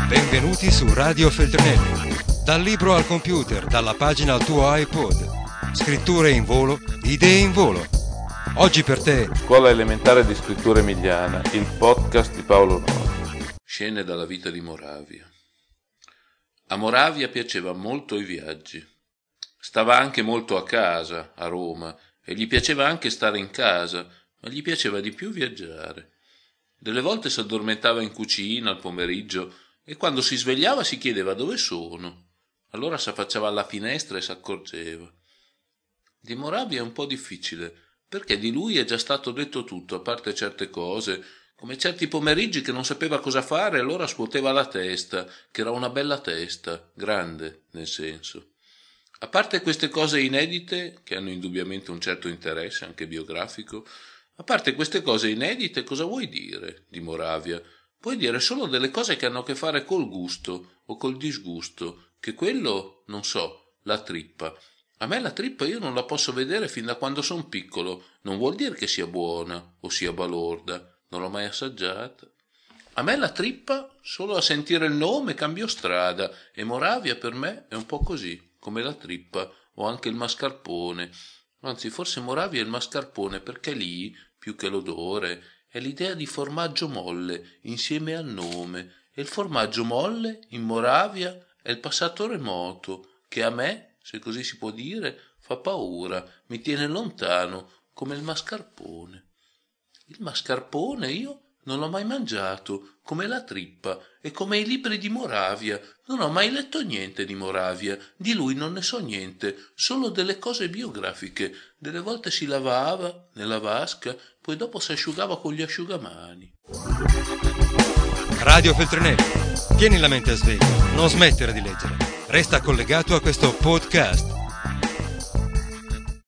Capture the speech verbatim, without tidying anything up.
Benvenuti su Radio Feltrinelli. Dal libro al computer, dalla pagina al tuo iPod. Scritture in volo, idee in volo. Oggi per te Scuola elementare di scrittura emiliana, il podcast di Paolo Novi. Scene dalla vita di Moravia. A Moravia piaceva molto i viaggi. Stava anche molto a casa, a Roma, e gli piaceva anche stare in casa, ma gli piaceva di più viaggiare. Delle volte si addormentava in cucina al pomeriggio e quando si svegliava si chiedeva dove sono. Allora si affacciava alla finestra e si accorgeva. Di Moravia è un po' difficile, perché di lui è già stato detto tutto, a parte certe cose, come certi pomeriggi che non sapeva cosa fare e allora scuoteva la testa, che era una bella testa, grande nel senso. A parte queste cose inedite, che hanno indubbiamente un certo interesse anche biografico, a parte queste cose inedite, cosa vuoi dire di Moravia? Puoi dire solo delle cose che hanno a che fare col gusto o col disgusto, che quello, non so, la trippa. A me la trippa io non la posso vedere fin da quando son piccolo, non vuol dire che sia buona o sia balorda, non l'ho mai assaggiata. A me la trippa, solo a sentire il nome cambio strada, e Moravia per me è un po' così, come la trippa o anche il mascarpone. Anzi, forse Moravia è il mascarpone perché lì, più che l'odore, è l'idea di formaggio molle insieme al nome, e il formaggio molle in Moravia è il passato remoto che a me, se così si può dire, fa paura, mi tiene lontano, come il mascarpone. Il mascarpone io non l'ho mai mangiato, come la trippa e come i libri di Moravia. Non ho mai letto niente di Moravia, di lui non ne so niente, solo delle cose biografiche. Delle volte si lavava nella vasca, poi dopo si asciugava con gli asciugamani. Radio Feltrinelli. Tieni la mente a sveglia, non smettere di leggere. Resta collegato a questo podcast.